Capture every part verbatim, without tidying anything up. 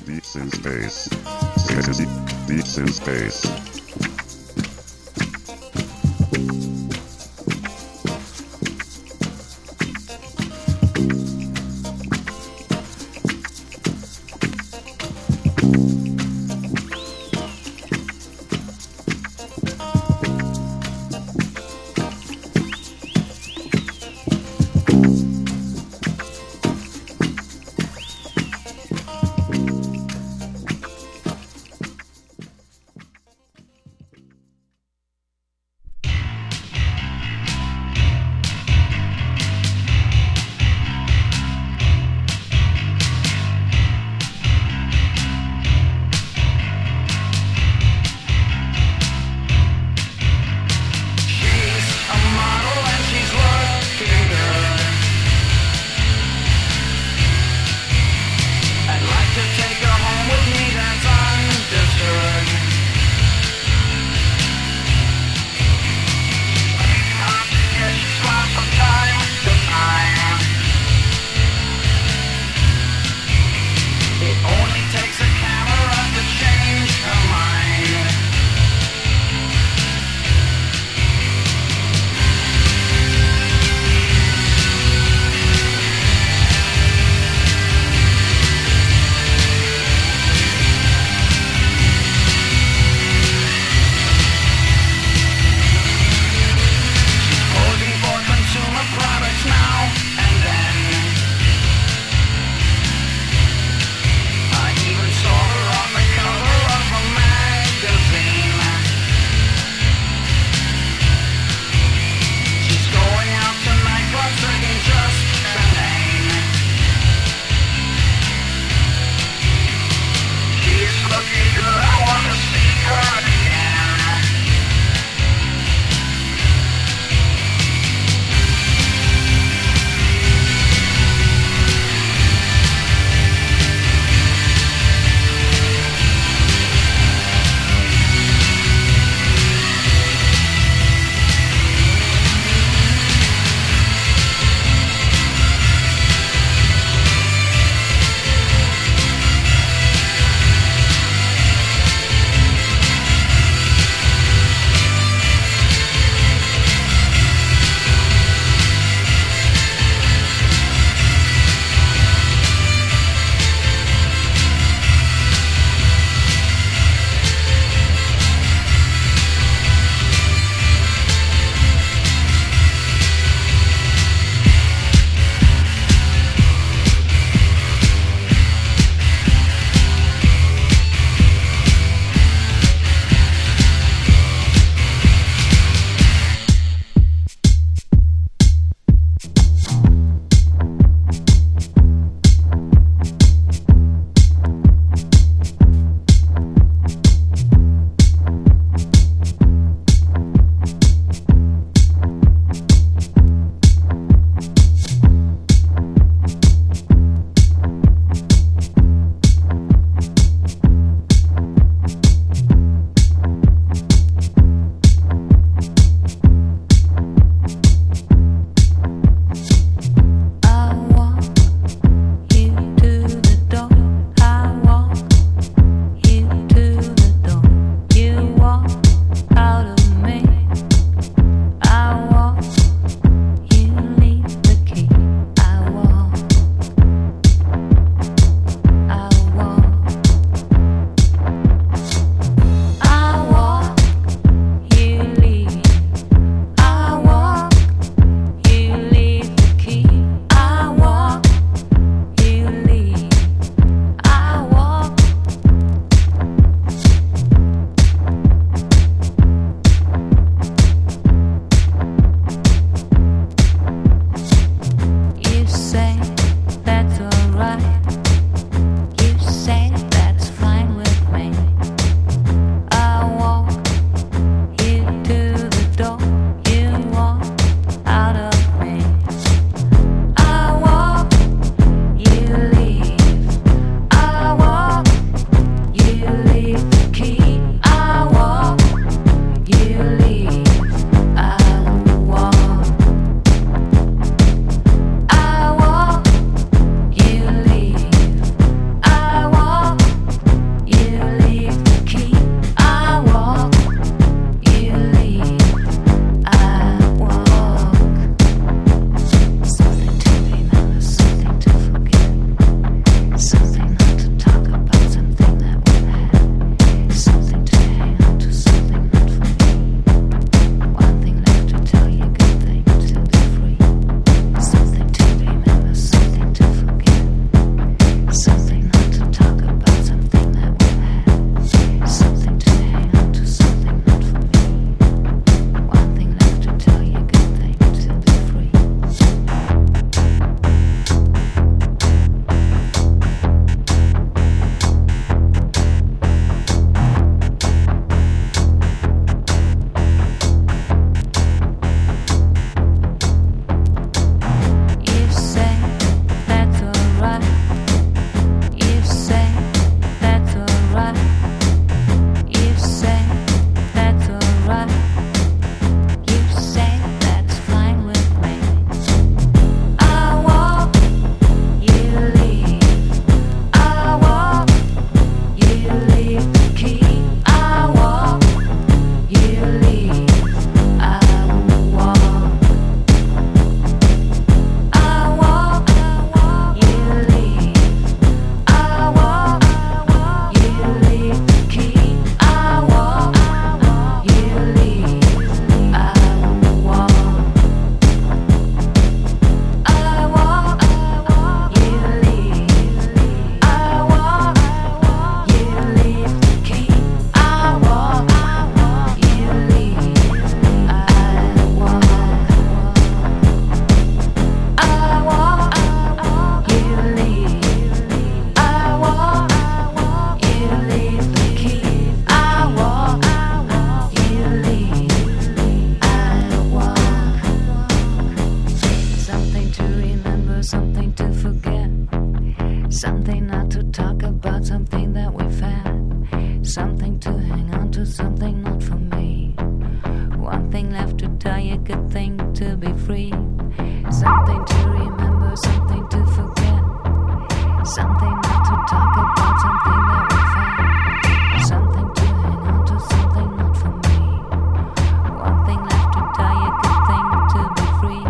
Beats in space. Beats in space. not to talk about something that we've had, something to hang on to, something not for me. One thing left to die, a good thing to be free. Something to remember, something to forget, something not to talk about, something that we've had, something to hang on to, something not for me. One thing left to die, a good thing to be free.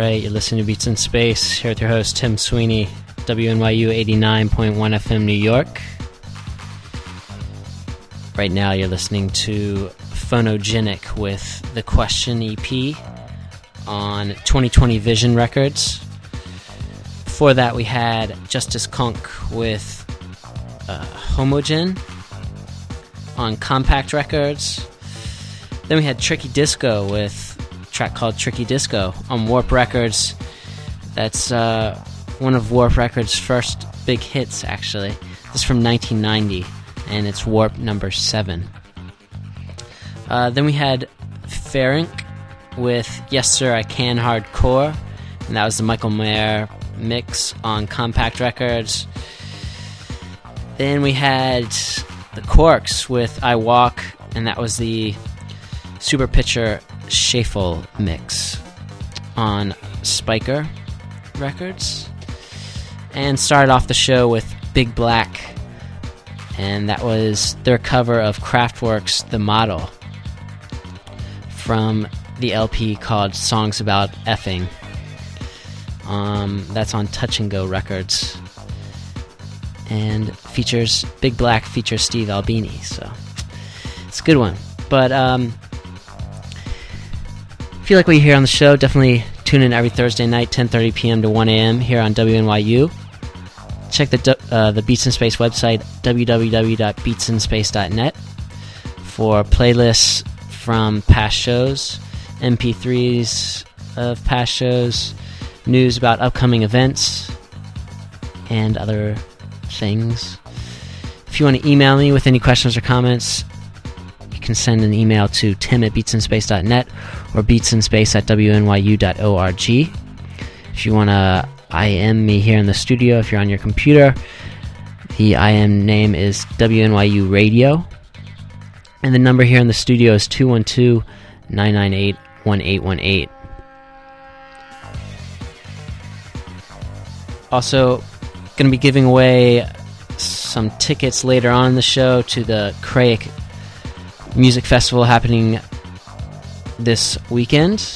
right, you're listening to Beats in Space, here with your host, Tim Sweeney, W N Y U eighty-nine point one F M, New York. Right now, you're listening to Phonogenic with The Question E P on twenty twenty Vision Records. Before that, we had Justice Conk with uh, Homogen on Compact Records. Then we had Tricky Disco with a track called Tricky Disco on Warp Records. That's uh, one of Warp Records' first big hits, actually. This is from nineteen ninety, and it's Warp number seven. Uh, then we had Ferenc with Yes Sir, I Can Hardcore, and that was the Michael Mayer mix on Compact Records. Then we had the Quarks with I Walk, and that was the Super Pitcher Shuffle mix on Spiker Records. And started off the show with Big Black, and that was their cover of Kraftwerk's The Model from the L P called Songs About Effing. Um, that's on Touch and Go Records, and features Big Black features Steve Albini, so it's a good one. But um, if you like what you hear on the show, definitely tune in every Thursday night, ten thirty p.m. to one a.m. here on W N Y U. Check the uh, the Beats in Space website, w w w dot beats in space dot net, for playlists from past shows, M P threes of past shows, news about upcoming events, and other things. If you want to email me with any questions or comments, you can send an email to tim at beats in space dot net or beatsinspace at w n y u dot org. If you want to I M me here in the studio, if you're on your computer, the I M name is W N Y U Radio, and the number here in the studio is two one two, nine nine eight, one eight one eight. Also, going to be giving away some tickets later on in the show to the Craic Music Festival happening this weekend.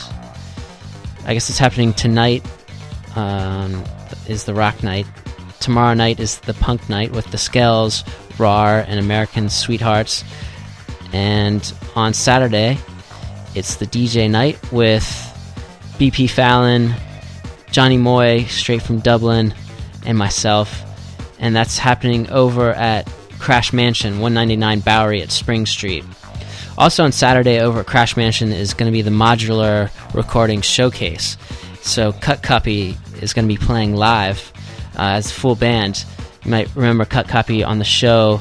I guess it's happening tonight, um, is the rock night. Tomorrow night is the punk night with the Skells, Rar, and American Sweethearts. And on Saturday, it's the D J night with B P Fallon, Johnny Moy, straight from Dublin, and myself. And that's happening over at Crash Mansion, one ninety-nine Bowery at Spring Street. Also on Saturday over at Crash Mansion is going to be the Modular Recording Showcase. So Cut Copy is going to be playing live uh, as a full band. You might remember Cut Copy on the show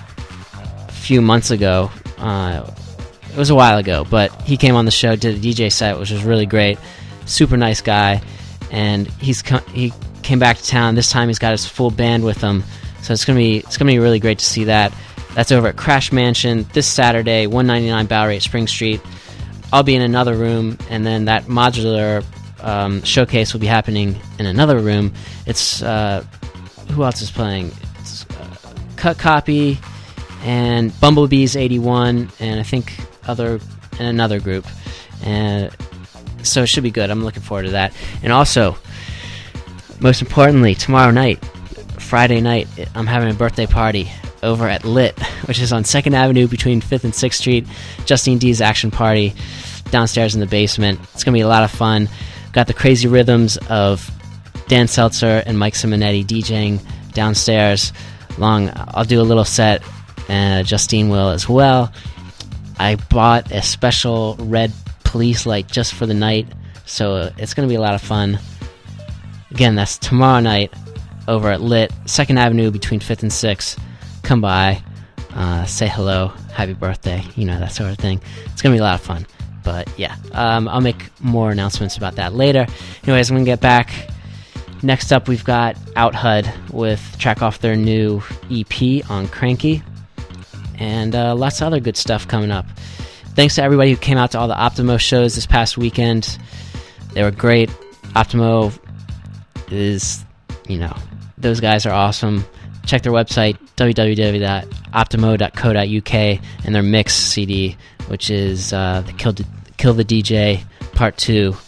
a few months ago. Uh, it was a while ago, but he came on the show, did a D J set, which was really great. Super nice guy. And he's co- he came back to town. This time he's got his full band with him, so it's gonna be it's gonna be really great to see that. That's over at Crash Mansion this Saturday, one ninety-nine Bowery at Spring Street. I'll be in another room, and then that Modular um, showcase will be happening in another room. It's uh, who else is playing? It's, uh, Cut Copy and Bumblebees eighty-one, and I think other and another group. And so it should be good. I'm looking forward to that. And also, most importantly, tomorrow night, Friday night, I'm having a birthday party over at Lit, which is on second Avenue between fifth and sixth Street. Justine D's Action Party downstairs in the basement. It's going to be a lot of fun. Got the crazy rhythms of Dan Seltzer and Mike Simonetti DJing downstairs. Long, I'll do a little set, and Justine will as well. I bought a special red police light just for the night, so it's going to be a lot of fun. Again, that's tomorrow night over at Lit, second Avenue between fifth and sixth. Come by, uh, say hello, happy birthday, you know, that sort of thing. It's going to be a lot of fun. But yeah, um, I'll make more announcements about that later. Anyways, I'm going to get back. Next up, we've got Out H U D with track off their new E P on Cranky. And uh, lots of other good stuff coming up. Thanks to everybody who came out to all the Optimo shows this past weekend. They were great. Optimo is, you know, those guys are awesome. Check their website, w w w dot optimo dot co dot u k, and their mix C D, which is uh, the Kill, D- Kill the D J Part two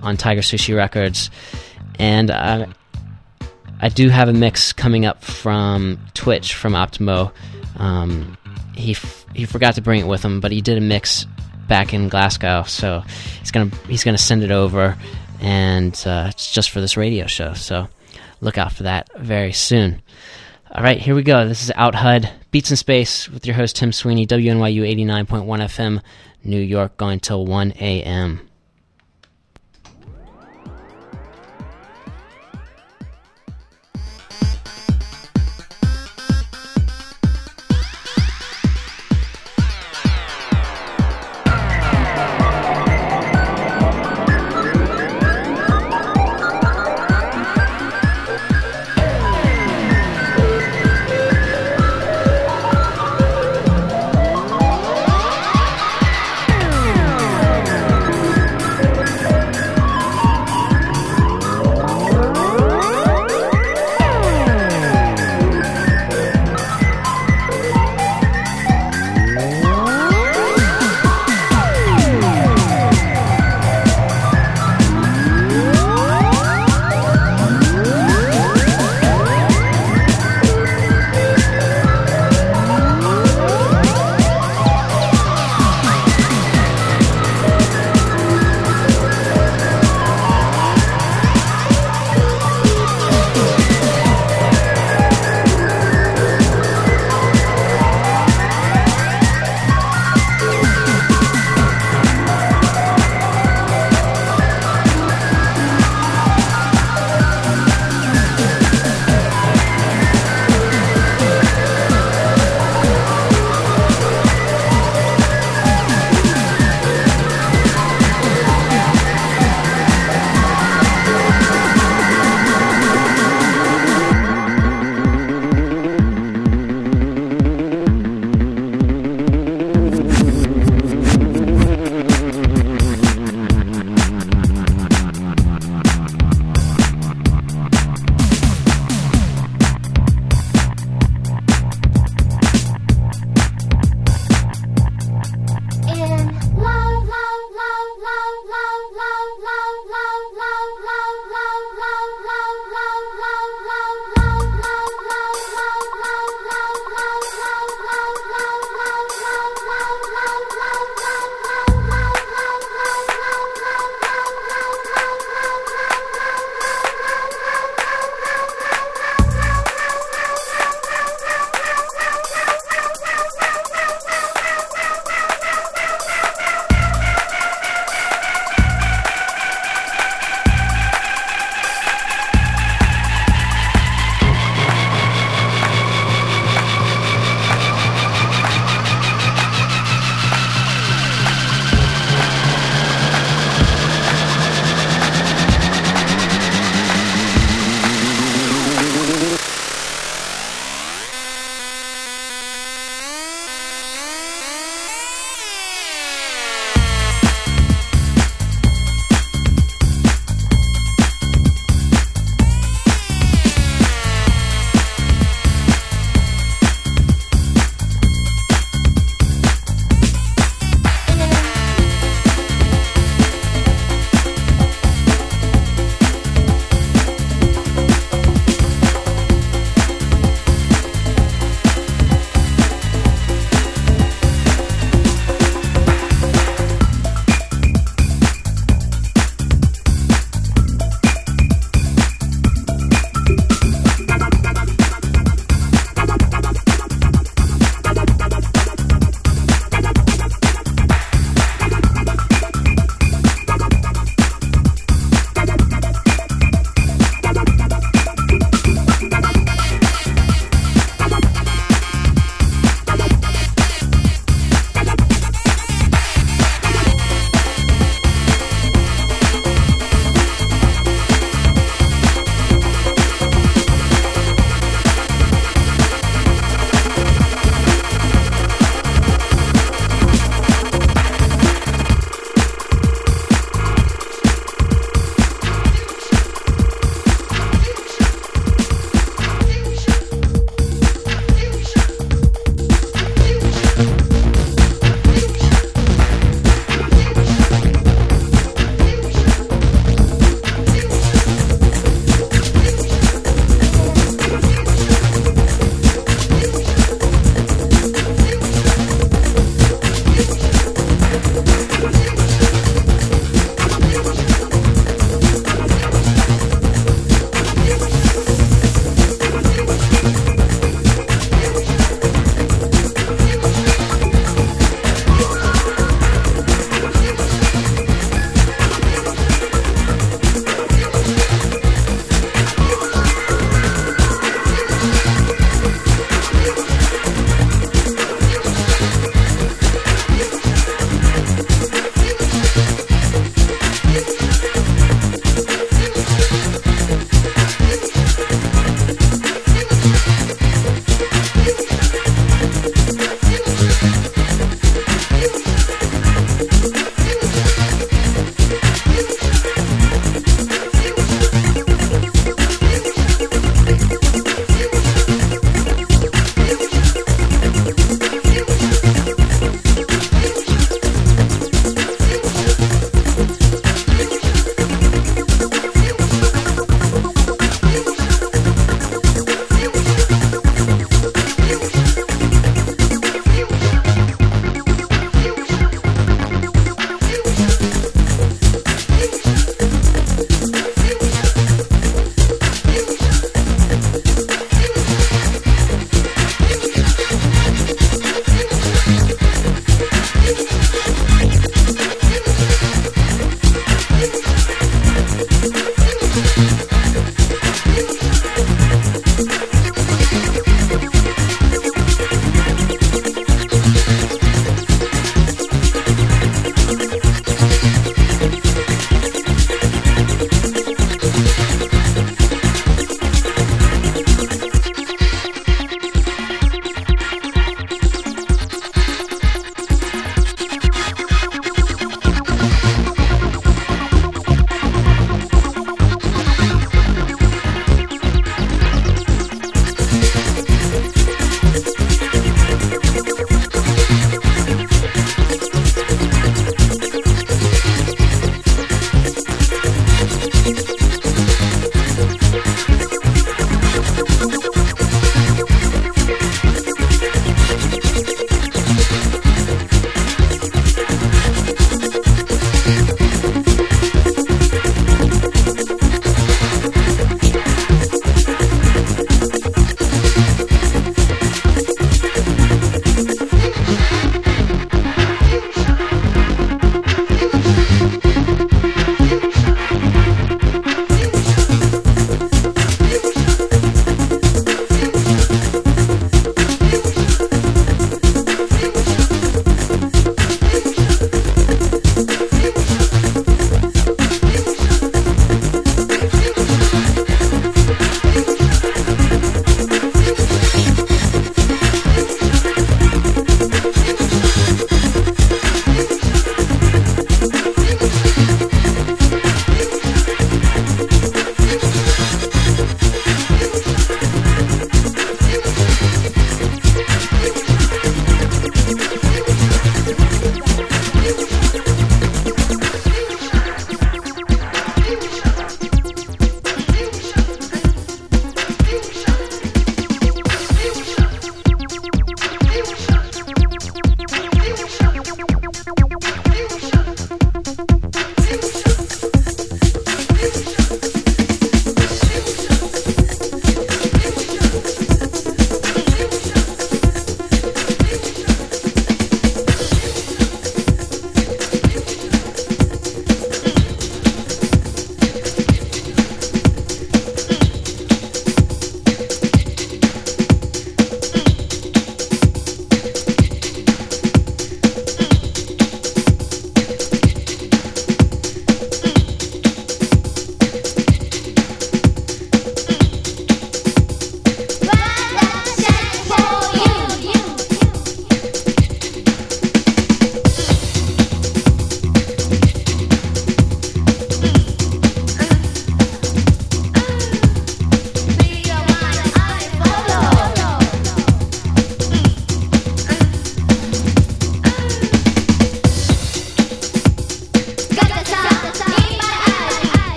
on Tiger Sushi Records. And uh, I do have a mix coming up from Twitch from Optimo. Um, he f- he forgot to bring it with him, but he did a mix back in Glasgow, so he's gonna he's gonna send it over, and uh, it's just for this radio show. So look out for that very soon. All right, here we go. This is Out H U D, Beats in Space, with your host Tim Sweeney, W N Y U eighty-nine point one F M, New York, going till one a.m. We'll be right back.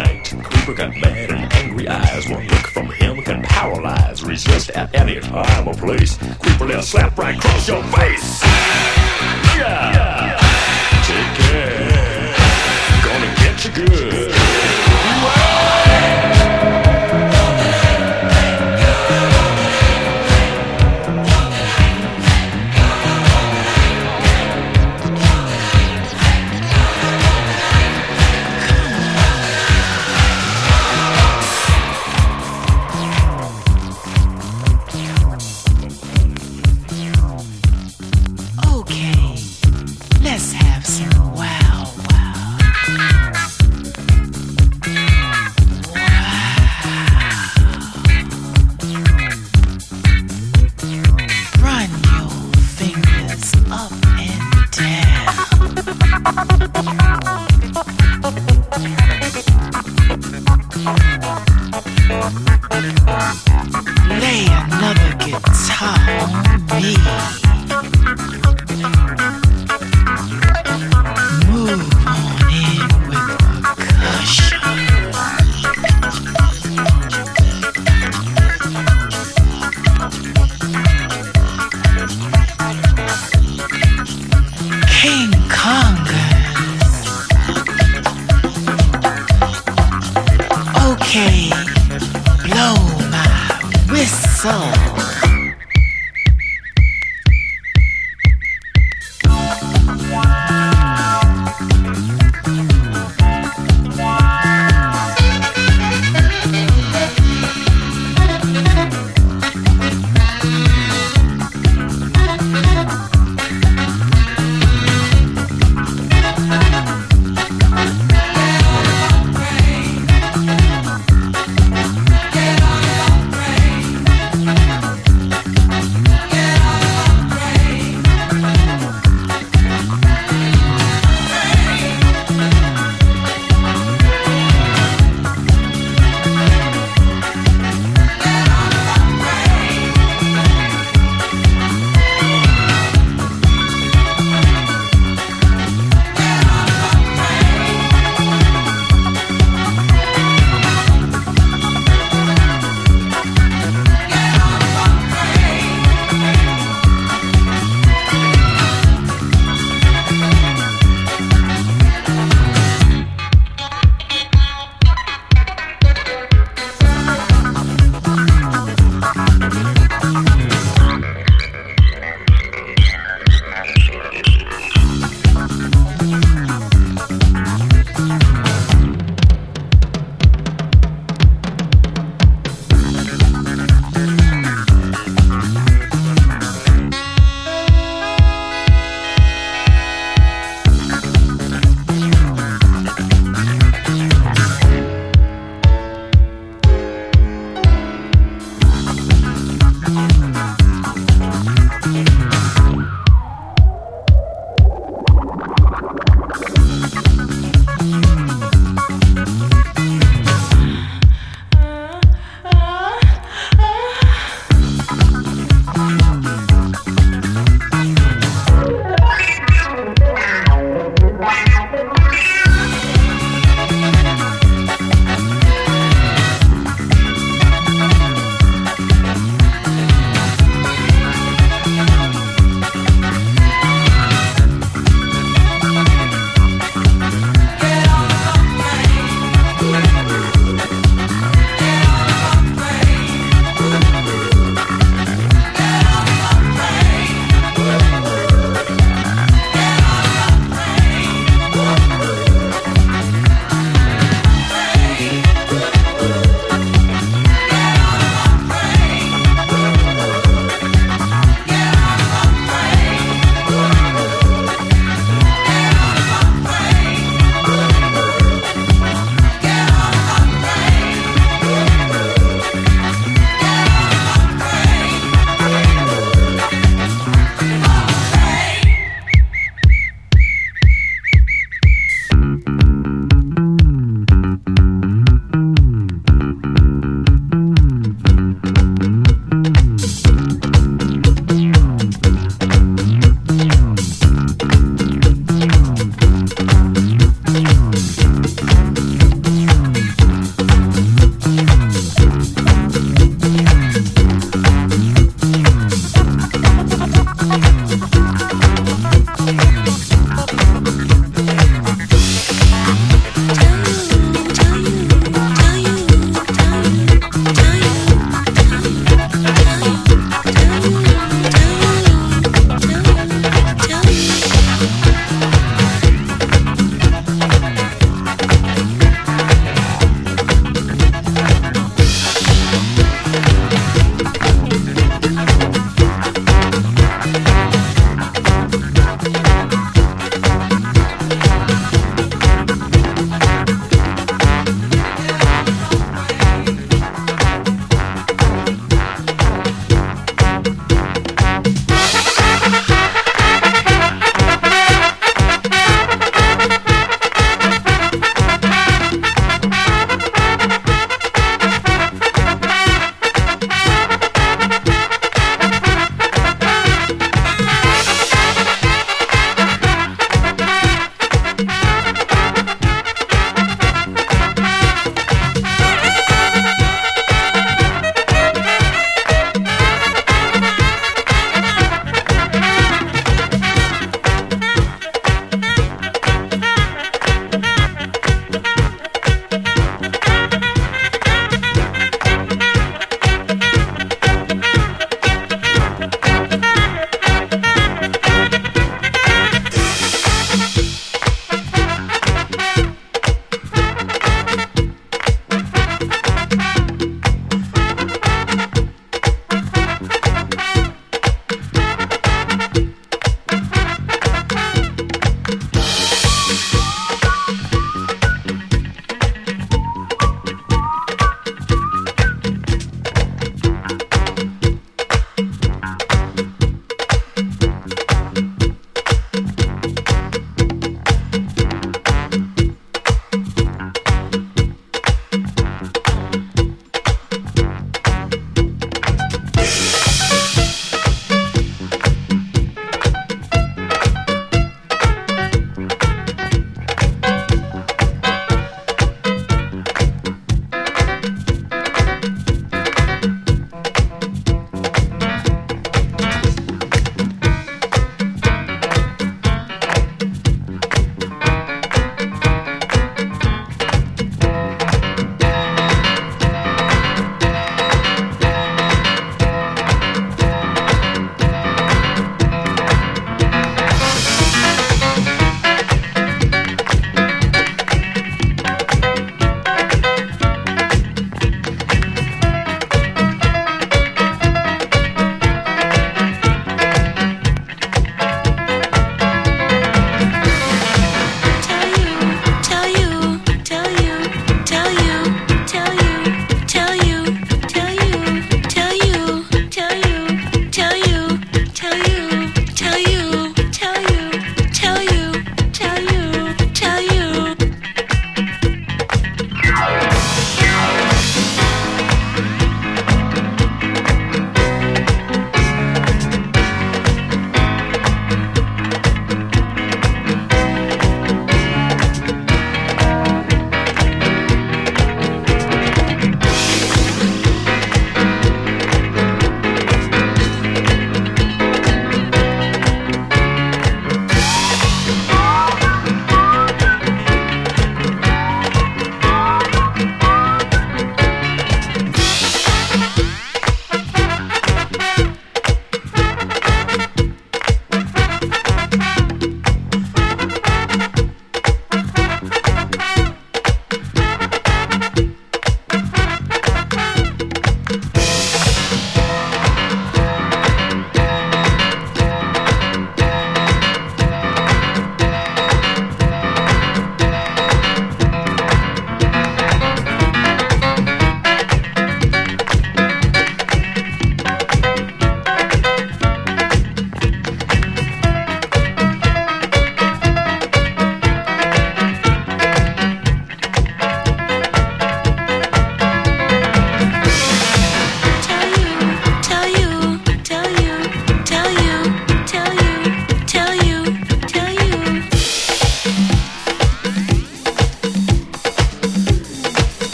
night. Creeper got mad and angry eyes. One look from him can paralyze. Resist at any time or place. Creeper then slap right across your face. Yeah. Take care. Gonna get you good. Lay another guitar on me. Move on in with percussion. King Kongers. Okay, blow my whistle.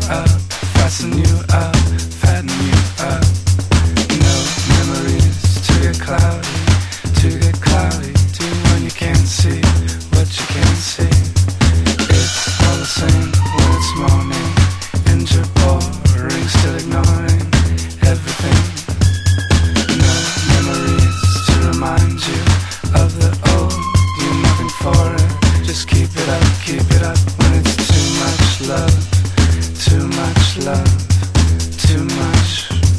up, fasten you up, fatten you up. No memories to get cloudy, to get cloudy. Do when you can't see what you can't see. It's all the same when it's morning, and you're boring, still ignoring everything. No memories to remind you of the old. Do nothing for it, just keep it up, keep it up. When it's too much love, too much love, too much.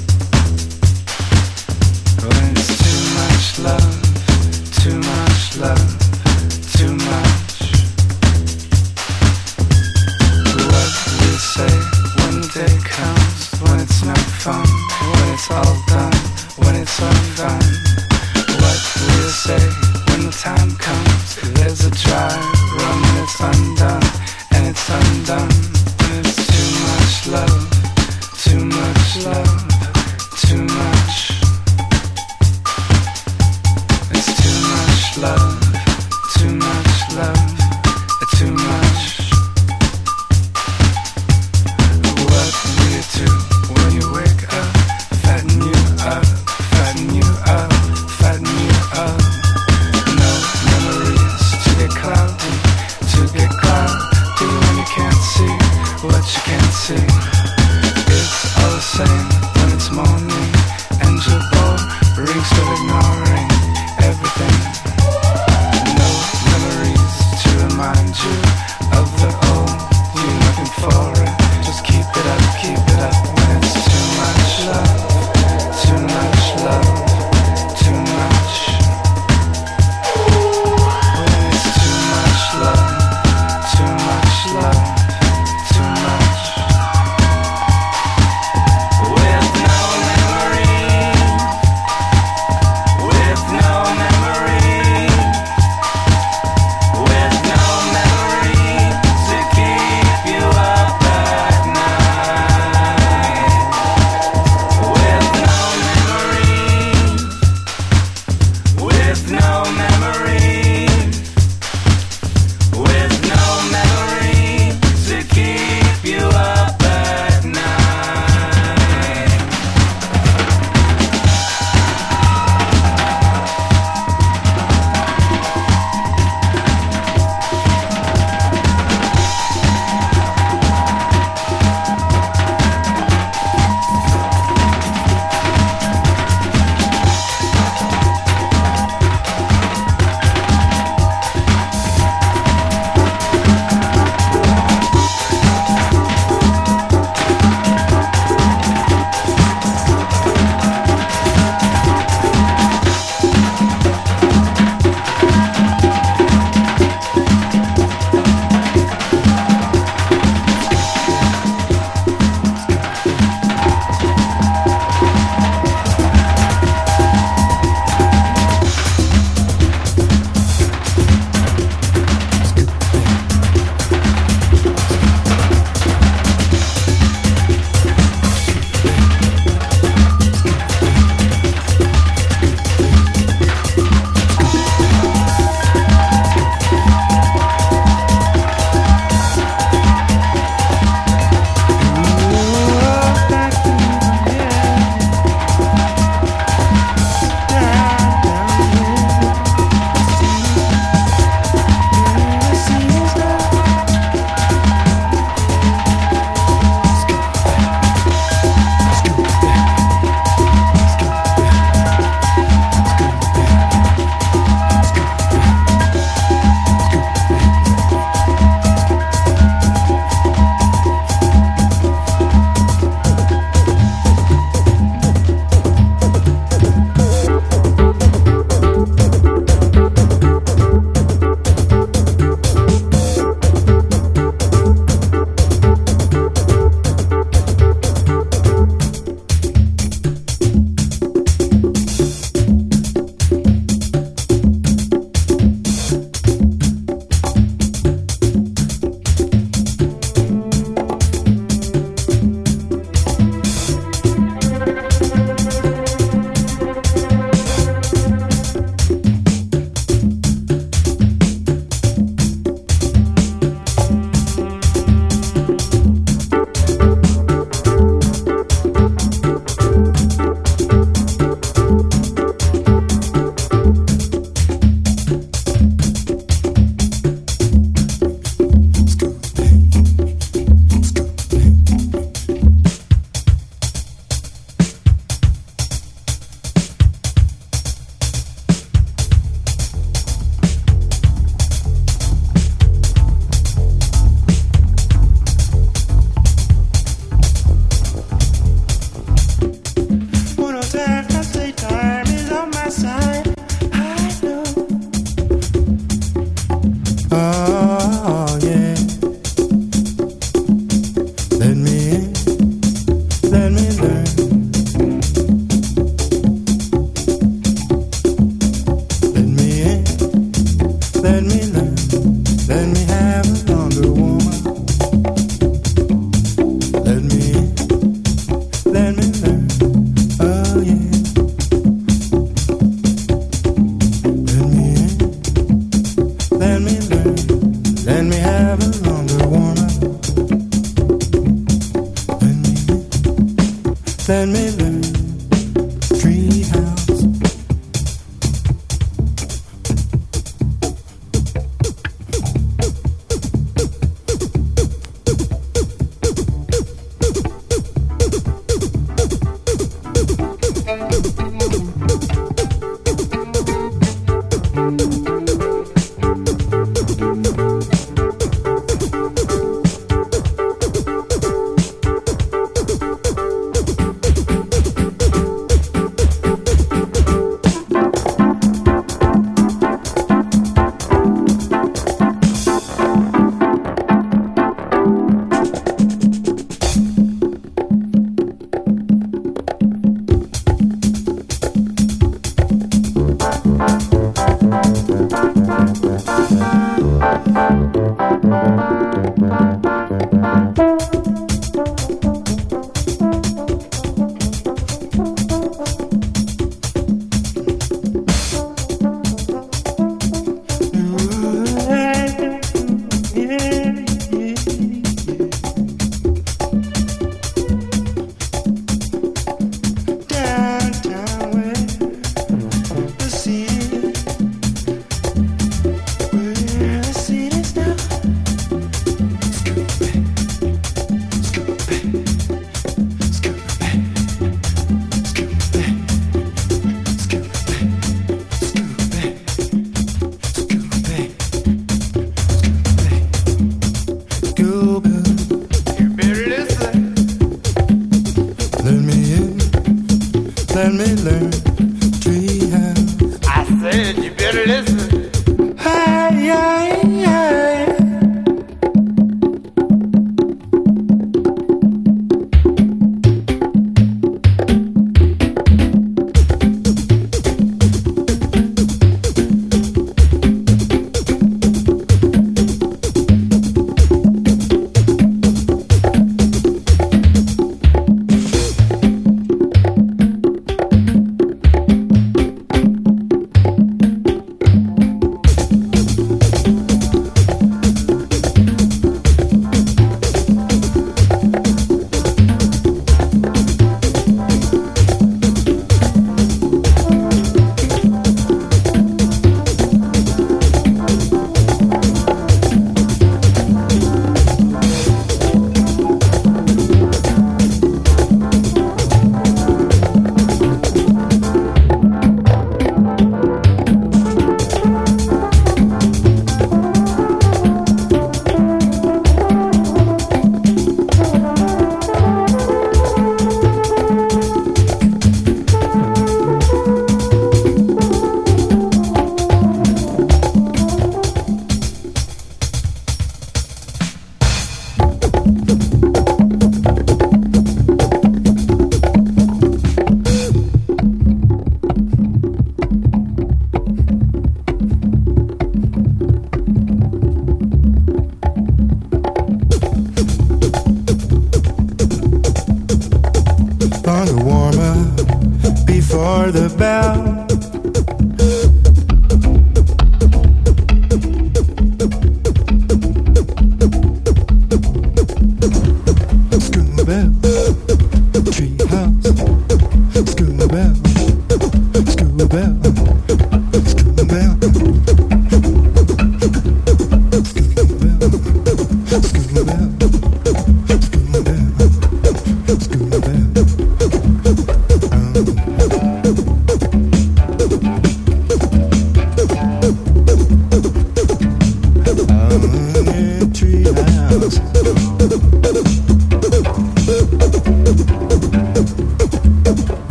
When it's too much love, too much love, too much. What we say when the day comes, when it's no fun, when it's all done, when it's undone. What we'll say when the time comes, there's a dry run and it's undone, and it's undone. When it's too much love, Let me learn. Treehouse.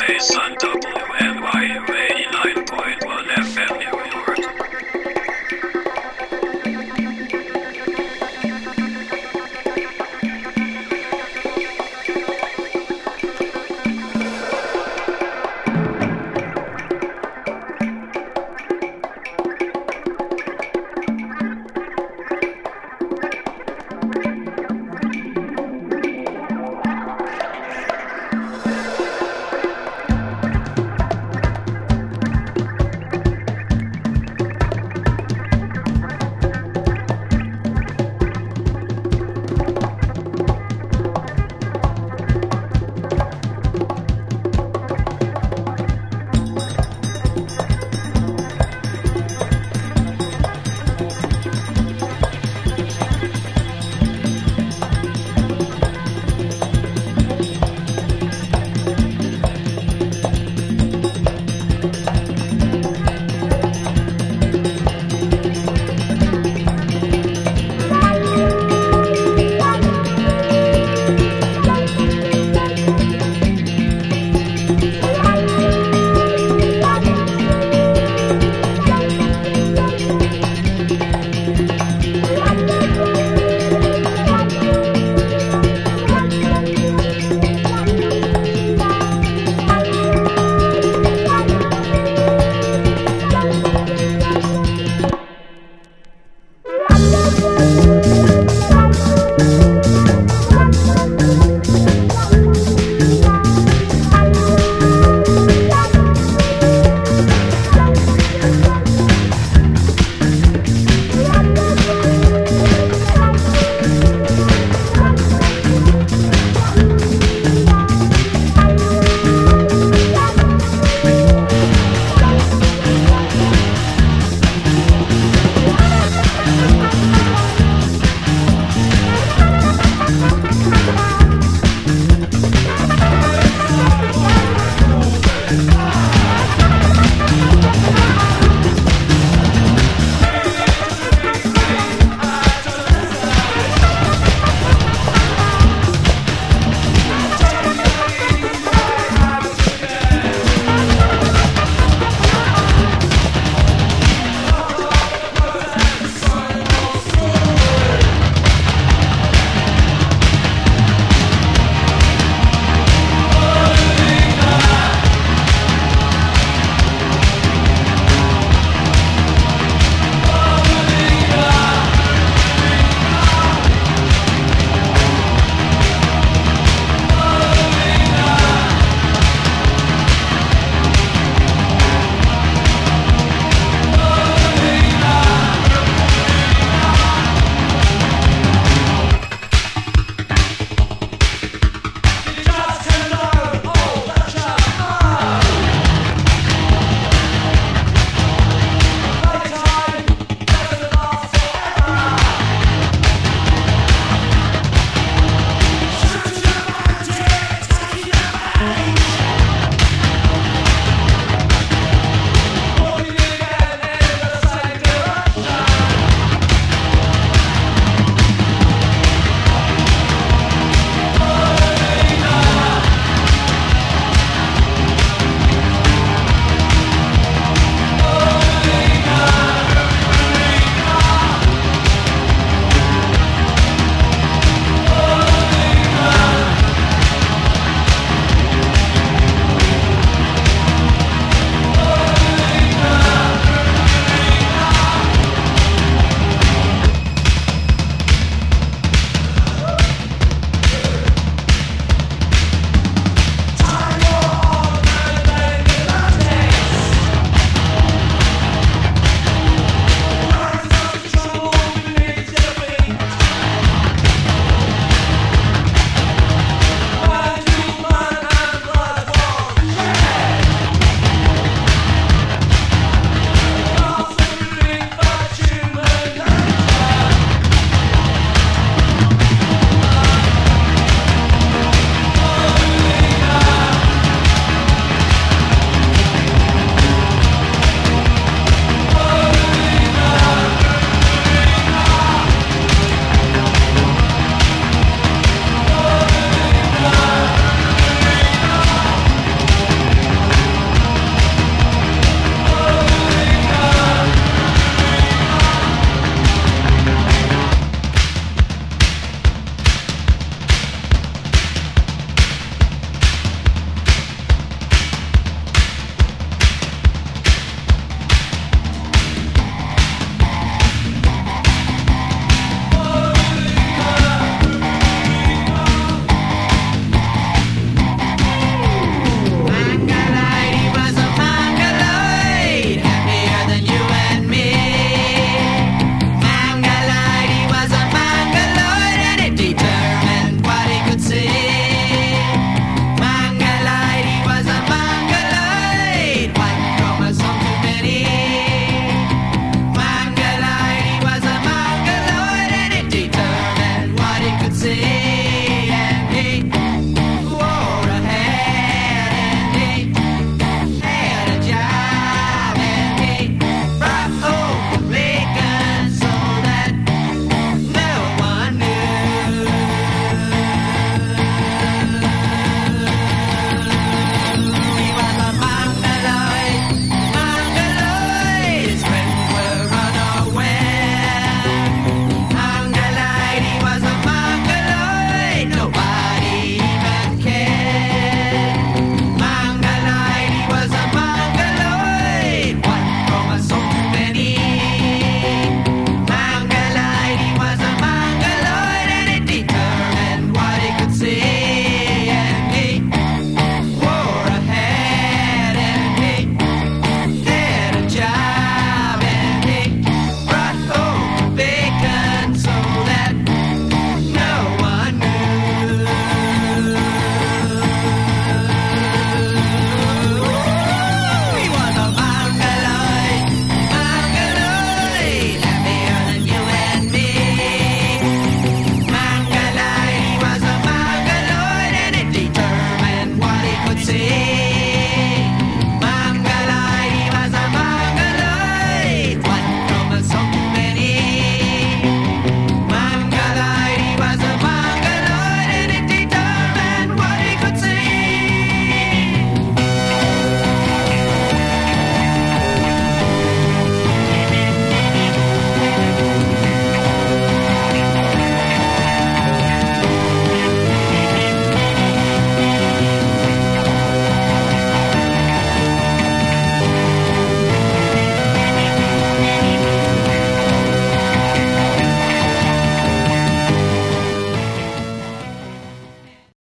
Bass on W